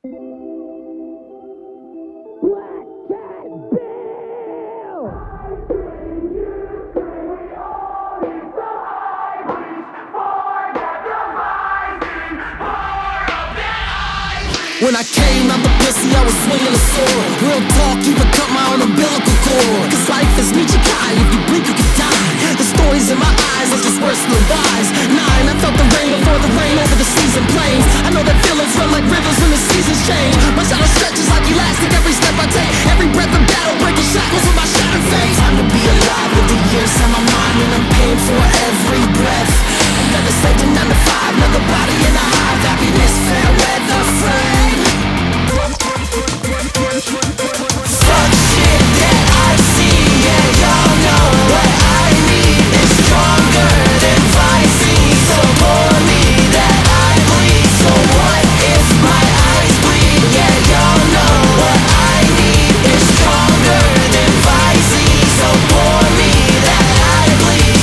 Black Cat Bill! When I came out the pussy, I was swinging a sword. Real talk, even cut my own umbilical cord. Cause life is Michikai, if you blink you can die. The stories in my eyes are just worse than wise. 9, I felt the rain before the rain over the seas and plains. I know that feelings run like rivers when the seasons change. My shadow stretches like elastic every step I take. Every breath of battle breaking shackles with my shattered face. Time to be alive with the years on my mind, and I'm paying for every breath. Another saved to 9 to 5, another body in a hive. Happiness, fair weather, friend. Fuck shit that I see, yeah, y'all know what I need is stronger than Visine. So for me that I bleed. So what if my eyes bleed? Yeah, y'all know what I need is stronger than Visine. So for me that I bleed.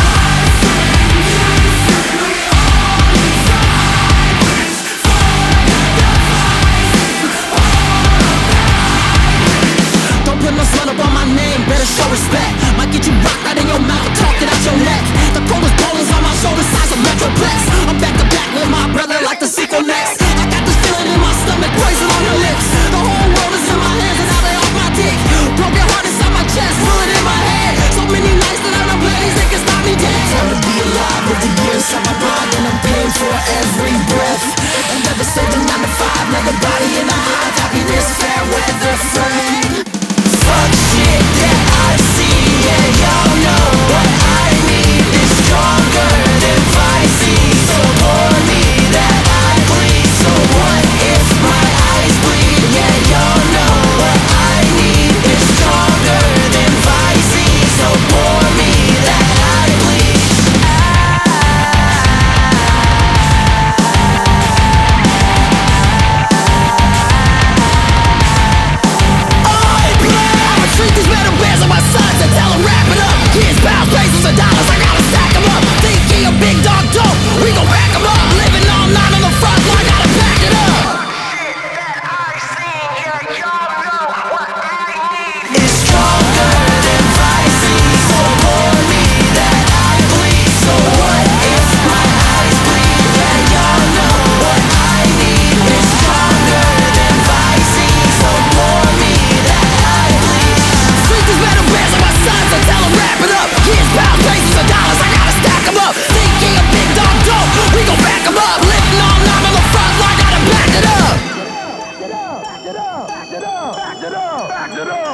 Don't put no slut up on my name, better show respect. Might get you rocked right in your mouth, talk it out your neck. The coldest bowlers on my shoulder, size of Metroplex. I'm back to back with my brother like the sequel next. I got this feeling in my stomach, poison on your lips. The whole world is in my hands and now they off my dick. Broken heart inside my chest, bullet in my head. So many nights that I don't play these niggas stop me dead. Time to be alive with the years on my mind, and I'm paying for every breath. Another saved to 9 to 5, another body in a hive. Happiness, fair weather, friend. Fuck shit that I see, yeah, y'all know what I need is stronger than Visine. So for me that I bleed. So what if my eyes bleed? Yeah, y'all know what I need is stronger than Visine. So for me that I bleed. Treat these metal bears on my sons and tell them wrap it up. Kids, pounds, pesos, and dollars, I gotta stack them up. Think he a big dog dope, we gon' back him up. Living all night on the front line, gotta back it up. Shit that I see, yeah, y'all know what I need is stronger than Visine. So for me that I bleed. So what if my eyes bleed? Yeah, y'all know what I need is stronger than Visine. So for me that I bleed. Treat these metal bears on my sons and tell them wrap it up. Kids, pounds, pesos, and dollars, I gotta stack them up. Think he a big dog dope, we gon' back him up. Living all night on the front line, gotta back it up. Back it up, back it up, back it up, back it up, back it up.